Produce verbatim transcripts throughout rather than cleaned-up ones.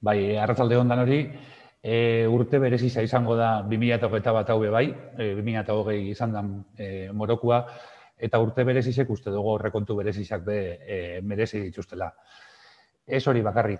Bai, arratsalde on danori, e, urte berezia izango da bi mila hogeita bat hau bai, e, bi mila hogei izan da e, morokua, eta urte berezizek uste dugu horrekontu berezizak be e, merezi dituztela. Ez hori bakarrik,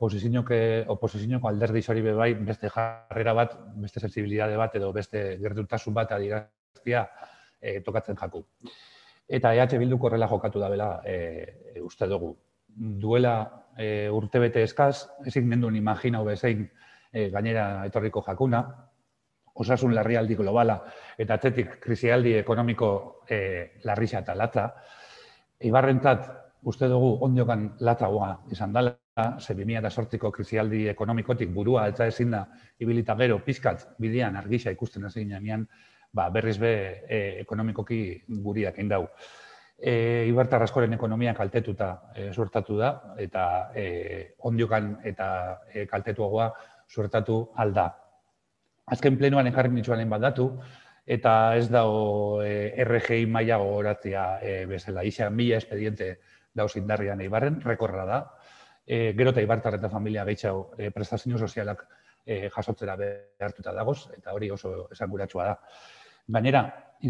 oposizioko alderdi hori be bai, beste jarrera bat, beste sensibilitate bat edo beste gertutasun bat adieraztea e, tokatzen jaku. Eta E H Bilduk horrela jokatu da bela e, uste dugu. Duela e, urtebete eskaz, ezin mendun imaginau bezein e, gainera etorriko jakuna, osasun larrialdi globala eta atzetik krisialdi ekonomiko e, larrixa eta latza. Ibarrentzat, uste dugu ondiokan latzagoa izan dela, ze bi mila zortziko krisialdi ekonomikotik burua eta ezin da ibilita gero pizkat bidean argixa ikusten ezin janean, ba, berriz be e, ekonomikoki guriak indau. E, Ibartar askoren ekonomia kaltetuta e, suertatu da, eta e, ondiokan eta e, kaltetuagoa suertatu alda. Azken plenuan ekarri nitsuanen bat datu, eta ez dago e, R G I maila gogoratzea e, bezala. Ixa mila espediente dauz indarrian Eibarren, rekorra da. E, gero eta Ibartar eta familia gehiago e, prestazio sozialak e, jasotzera behartuta dagoz, eta hori oso esanguratsua da. Gainera,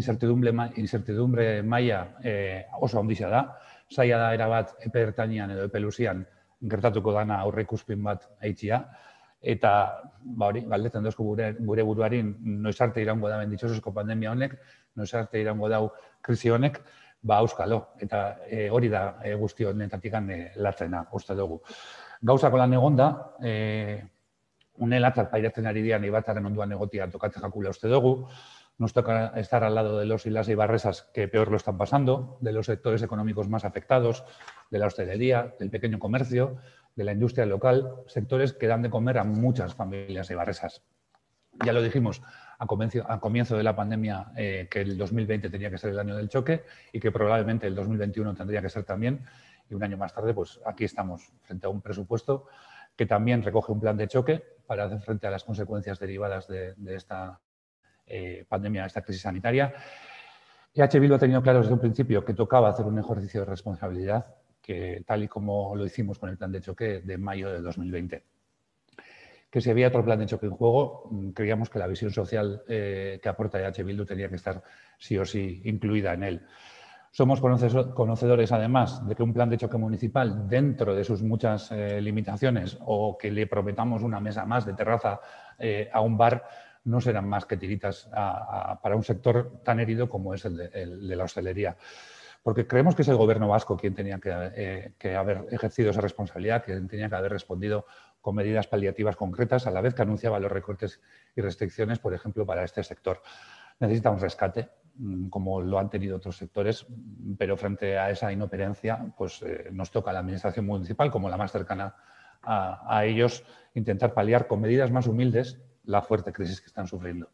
incertidumbre maila e, oso handia da, zaila da erabat epe ertainean edo epe luzian gertatuko dana aurreikuspin bat eitxia, eta ba hori, galdetzen dozku gure, gure buruari noiz arte iraungo da benditxosozko pandemia honek, noiz arte iraungo dau krisi honek, ba auskalo, eta e, hori da e, guzti honetatik e, latzena, uste dugu. Gauzako lan egon da, e, une latzat pairatzen ari dian Ibartaren onduan egotia tokatzen jakula uste dugu. Nos toca estar al lado de los y las ibarresas que peor lo están pasando, de los sectores económicos más afectados, de la hostelería, del pequeño comercio, de la industria local, sectores que dan de comer a muchas familias ibarresas. Ya lo dijimos a comienzo, a comienzo de la pandemia eh, que el dos mil veinte tenía que ser el año del choque y que probablemente el dos mil veintiuno tendría que ser también. Y un año más tarde, pues aquí estamos frente a un presupuesto que también recoge un plan de choque para hacer frente a las consecuencias derivadas de, de esta Eh, pandemia, esta crisis sanitaria. E H Bildu ha tenido claro desde un principio que tocaba hacer un ejercicio de responsabilidad, que tal y como lo hicimos con el plan de choque de mayo de dos mil veinte. Que si había otro plan de choque en juego, creíamos que la visión social eh, que aporta E H Bildu tenía que estar sí o sí incluida en él. Somos conocedores, además, de que un plan de choque municipal, dentro de sus muchas eh, limitaciones, o que le prometamos una mesa más de terraza eh, a un bar, no serán más que tiritas a, a, para un sector tan herido como es el de, el de la hostelería. Porque creemos que es el gobierno vasco quien tenía que, eh, que haber ejercido esa responsabilidad, quien tenía que haber respondido con medidas paliativas concretas, a la vez que anunciaba los recortes y restricciones, por ejemplo, para este sector. Necesita un rescate, como lo han tenido otros sectores, pero frente a esa inoperancia, pues eh, nos toca a la administración municipal, como la más cercana a, a ellos, intentar paliar con medidas más humildes la fuerte crisis que están sufriendo.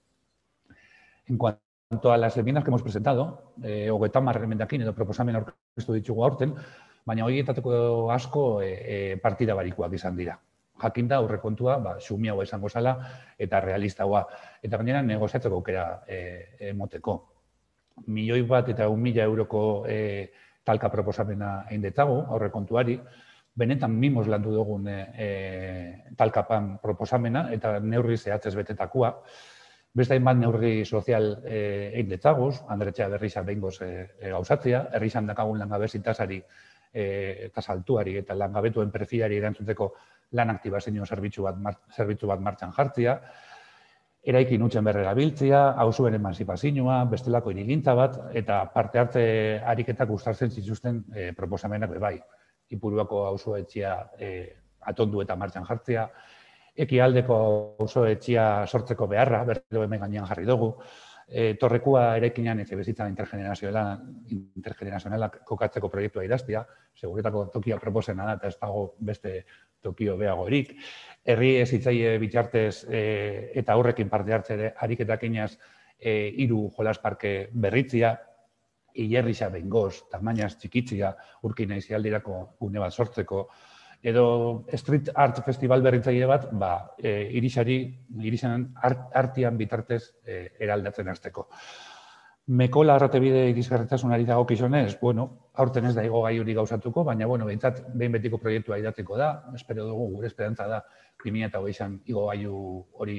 En cuanto a las enmiendas que hemos presentado, eh, hogeita hamar emendakin edo proposamen aurkeztu ditugu aurten, baina horietako asko e, e, partida barikoak izan dira. Jakinda aurrekontua, ba, xumiagoa izango zala eta realistagoa. Eta gainera negoziatzeko aukera e, emoteko. Milioi bat eta un mila euroko e, talka proposamena egin detzagu aurrekontuari, benetan mimos landu dugun e, talkapan proposamena eta neurri zehatzez betetakua. Beste hainbat neurri sozial egin e, detzaguz, Andretxea berriza behingoz e, e, gauzatzea, herrizan dakagun langabezi tasari e, tasaltuari eta langabetuen perfilari erantzuteko lan aktibazio zerbitzu bat, zerbitzu bat martxan jartzea, eraikin utzen berrera biltzea, hauzuen emanzipazioa, bestelako irigintza bat, eta parte hartze ariketak gustartzen zituzten e, proposamenak bebai. Ipuruako auzoetxea e, atondu eta martxan jartzea, Ekialdeko auzoetxea sortzeko beharra, berriro hemen gainean jarri dugu, e, Torrekua eraikinean etxebizitza intergenerazionala, intergenerazionalak kokatzeko proiektua idaztea, seguretako tokia proposena da eta ez dago beste tokio beagorik, herri ezitzaile bitartez e, eta aurrekin parte hartze ariketak inaz e, hiru jolasparke berritzia, Ilerrixa behingoz, tamainaz txikitzia, urkina izialdirako gune bat sortzeko, edo street art festival berritzaile bat, ba, e, irixari, irixan art, artian bitartez e, eraldatzen hasteko. Mekola arratebide irisgarritasunari dago kizonez, bueno, aurten ez da igo gai hori gauzatuko, baina, bueno, behintzat, behin betiko proiektua idateko da, espero dugu, gure esperantza da, bi mila hogeian igo gaiu hori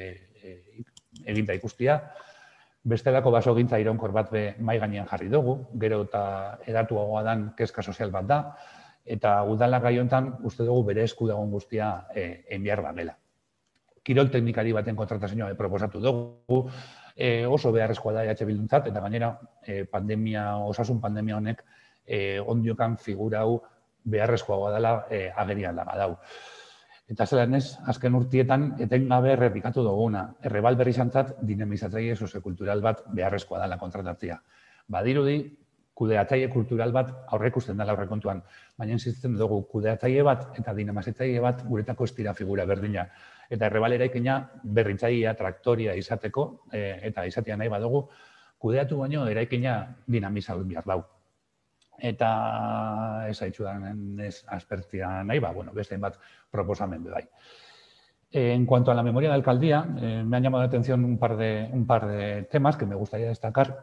eginda ikustia. Bestelako basogintza iraunkor bat be mai gainean jarri dugu, gero eta edatuagoa dan kezka sozial bat da, eta udala gai honetan uste dugu bere esku dagoen guztia egin behar da dela. Kirol teknikari baten kontratazioa proposatu dugu, oso beharrezkoa da E H Bilduntzat, eta gainera pandemia, osasun pandemia honek ondiokan figura hau beharrezkoa dela agerian daga dau. Eta zelan ez, azken urtietan etengabe errepikatu duguna. Errebal berri zantzat dinamizatzaile soziokultural bat beharrezkoa dela kontratatzea. Badirudi, kudeatzaile kultural bat aurreikusten dela aurrekontuan, baina insistitzen dugu kudeatzaile bat eta dinamizatzaile bat guretako ez dira figura berdina. Eta errebal eraikina berritzailea, traktoria izateko, eta izatea nahi badugu, kudeatu baino eraikina dinamizatu behar dau. Eta ez haitxudan ez aspertzia nahi, ba, bueno, beste bat proposamen bai. En cuanto a la memoria de alcaldía, eh, me han llamado la atención un par de, un par de temas que me gustaría destacar.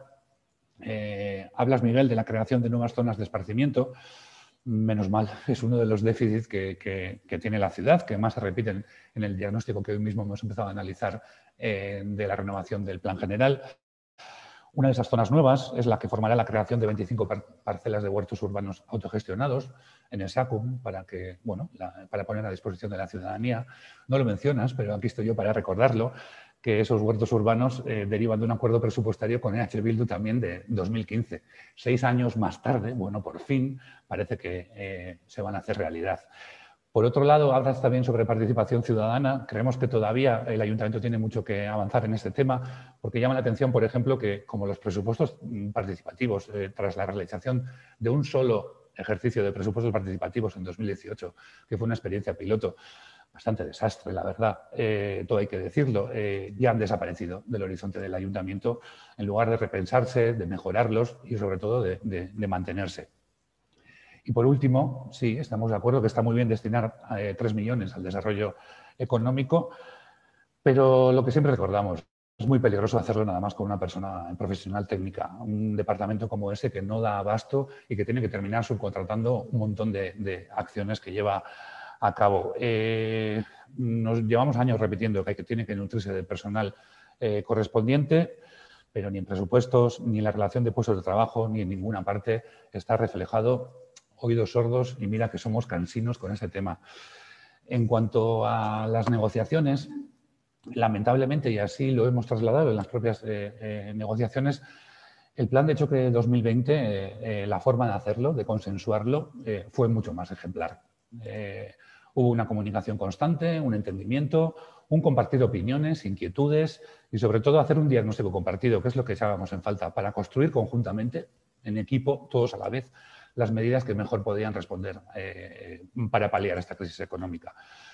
Eh, hablas, Miguel, de la creación de nuevas zonas de esparcimiento. Menos mal, es uno de los déficits que, que, que tiene la ciudad, que más se repiten en el diagnóstico que hoy mismo hemos empezado a analizar eh, de la renovación del plan general. Una de esas zonas nuevas es la que formará la creación de veinticinco par parcelas de huertos urbanos autogestionados en el SACUM para, que, bueno, la, para poner a disposición de la ciudadanía. No lo mencionas, pero aquí estoy yo para recordarlo, que esos huertos urbanos eh, derivan de un acuerdo presupuestario con E H Bildu también de dos mil quince. Seis años más tarde, bueno, por fin, parece que eh, se van a hacer realidad. Por otro lado, hablas también sobre participación ciudadana. Creemos que todavía el Ayuntamiento tiene mucho que avanzar en este tema, porque llama la atención, por ejemplo, que como los presupuestos participativos, eh, tras la realización de un solo ejercicio de presupuestos participativos en dos mil dieciocho, que fue una experiencia piloto, bastante desastre, la verdad, eh, todo hay que decirlo, eh, ya han desaparecido del horizonte del Ayuntamiento en lugar de repensarse, de mejorarlos y sobre todo de, de, de mantenerse. Y por último, sí, estamos de acuerdo que está muy bien destinar eh, tres millones al desarrollo económico, pero lo que siempre recordamos, es muy peligroso hacerlo nada más con una persona profesional técnica, un departamento como ese que no da abasto y que tiene que terminar subcontratando un montón de, de acciones que lleva a cabo. Eh, nos llevamos años repitiendo que, hay que tiene que nutrirse del personal eh, correspondiente, pero ni en presupuestos, ni en la relación de puestos de trabajo, ni en ninguna parte está reflejado. Oídos sordos y mira que somos cansinos con ese tema. En cuanto a las negociaciones, lamentablemente, y así lo hemos trasladado en las propias eh, eh, negociaciones, el plan de choque de dos mil veinte, eh, eh, la forma de hacerlo, de consensuarlo, eh, fue mucho más ejemplar. Eh, hubo una comunicación constante, un entendimiento, un compartir opiniones, inquietudes y sobre todo hacer un diagnóstico compartido, que es lo que echábamos en falta, para construir conjuntamente, en equipo, todos a la vez, las medidas que mejor podían responder eh, para paliar esta crisis económica.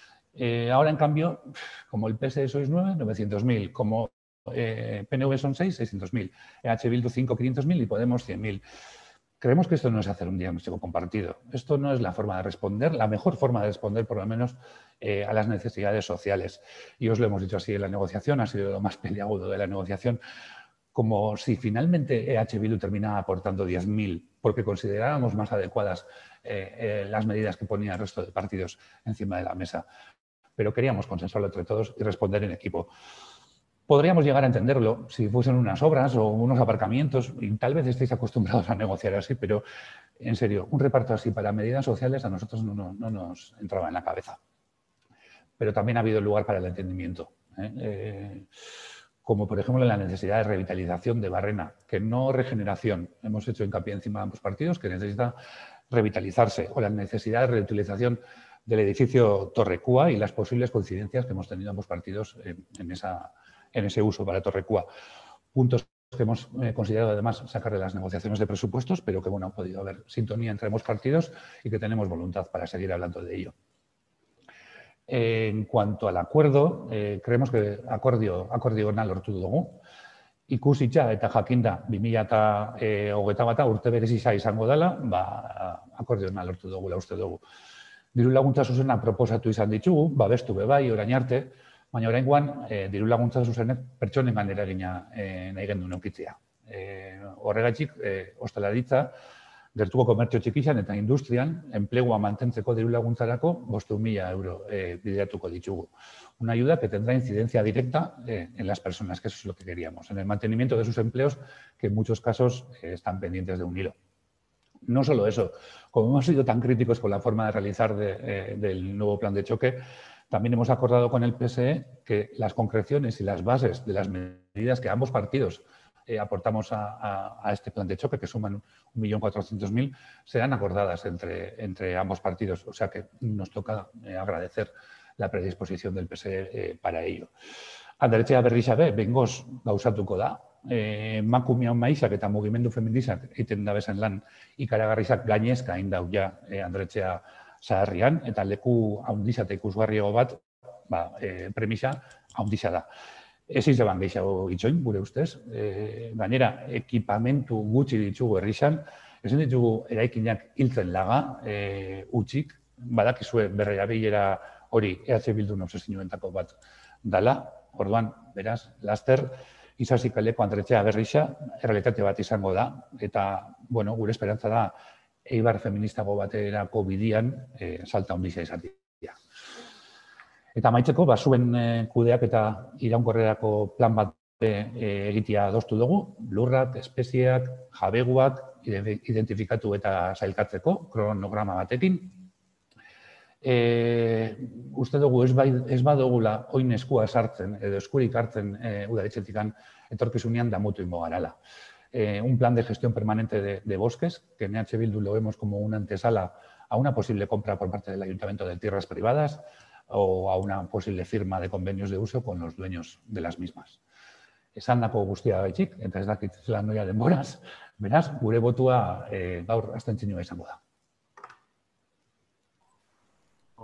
Eh, ahora, en cambio, como el P S E sois nueve, novecientos mil, como eh, P N V son seis, seiscientos mil, E H Bildu cinco, quinientos mil y Podemos cien mil. Creemos que esto no es hacer un diagnóstico compartido. Esto no es la forma de responder, la mejor forma de responder, por lo menos, eh, a las necesidades sociales. Y os lo hemos dicho así en la negociación, ha sido lo más peliagudo de la negociación, como si finalmente E H Bildu terminaba aportando diez mil, porque considerábamos más adecuadas eh, eh, las medidas que ponía el resto de partidos encima de la mesa. Pero queríamos consensuarlo entre todos y responder en equipo. Podríamos llegar a entenderlo si fuesen unas obras o unos aparcamientos, y tal vez estéis acostumbrados a negociar así, pero en serio, un reparto así para medidas sociales a nosotros no, no, no nos entraba en la cabeza. Pero también ha habido lugar para el entendimiento. ¿eh? Eh, como por ejemplo en la necesidad de revitalización de Barrena, que no regeneración. Hemos hecho hincapié encima de ambos partidos que necesita revitalizarse, o la necesidad de reutilización del edificio Torrecúa y las posibles coincidencias que hemos tenido ambos partidos en, en, esa, en ese uso para Torrecúa. Puntos que hemos eh, considerado además sacar de las negociaciones de presupuestos, pero que bueno, ha podido haber sintonía entre ambos partidos y que tenemos voluntad para seguir hablando de ello. En cuanto al acuerdo, eh, creemos que akordio, akordiona lortu dugu. Ikusitza eta jakinda bi mila hogeita bata urte berezia izango dela, ba, akordiona lortu dugula uste dugu. Diru laguntza zuzena proposatu izan ditugu, babestu bebai, orain arte, baina oraingoan eh, diru laguntza zuzenek pertsonengan eragina eh, nahi gendu neukitzea. Eh, horregatik, eh, ostalaritza, gertuko komertzio txikixan eta industrian, enplegua mantentzeko diru laguntzarako bostehun mila euro eh, bideratuko ditugu. Una ayuda que tendrá incidencia directa eh, en las personas, que eso es lo que queríamos, en el mantenimiento de sus empleos, que en muchos casos eh, están pendientes de un hilo. No solo eso, como hemos sido tan críticos con la forma de realizar de, eh, del nuevo plan de choque, también hemos acordado con el P S E que las concreciones y las bases de las medidas que ambos partidos eh, aportamos a, a, a este plan de choque, que suman un millón cuatrocientos mil, serán acordadas entre, entre ambos partidos. O sea que nos toca eh, agradecer la predisposición del P S E eh, para ello. Anderetxea berrixabe, bengoz gauzatuko da. Eh, Emakumeon maizak eta mugimendu feministak egiten dabezen lan ikaragarrizak gainezka hain dau ja eh, Anderetxea zaharrian, eta leku haundiza eta ikusgarriago bat, ba, eh, premisa haundiza da. Ezin zeban gehiago itxoin, gure ustez. E, gainera, ekipamentu gutxi ditugu herrixan, ezin ditugu eraikinak hiltzen laga, e, utxik, badakizue berrerabilera hori E H Bildun obsesioentako bat dala, orduan, beraz, laster, Isasi kaleko Anderetxea berrixa, errealitate bat izango da, eta, bueno, gure esperantza da, Eibar feministago baterako bidian, e, salta handia izatea. Eta amaitzeko, ba, zuen e, kudeak eta iraunkorrerako plan bat e, egitea adostu dugu, lurrak, espezieak, jabeguak, identifikatu eta sailkatzeko, kronograma batekin. E, uste dugu ez, bai, ez badugula oin eskua sartzen, edo eskurik hartzen e, udaletxetikan etorkizunean damutu ingo garala. Eh, un plan de gestión permanente de, de bosques, que en E H Bildu lo vemos como una antesala a una posible compra por parte del Ayuntamiento de tierras privadas o a una posible firma de convenios de uso con los dueños de las mismas. Esandako guztia gaitxik, eta ez dakit zelan noia denboraz, beraz, gure botua eh, gaur abstentzioa izango da.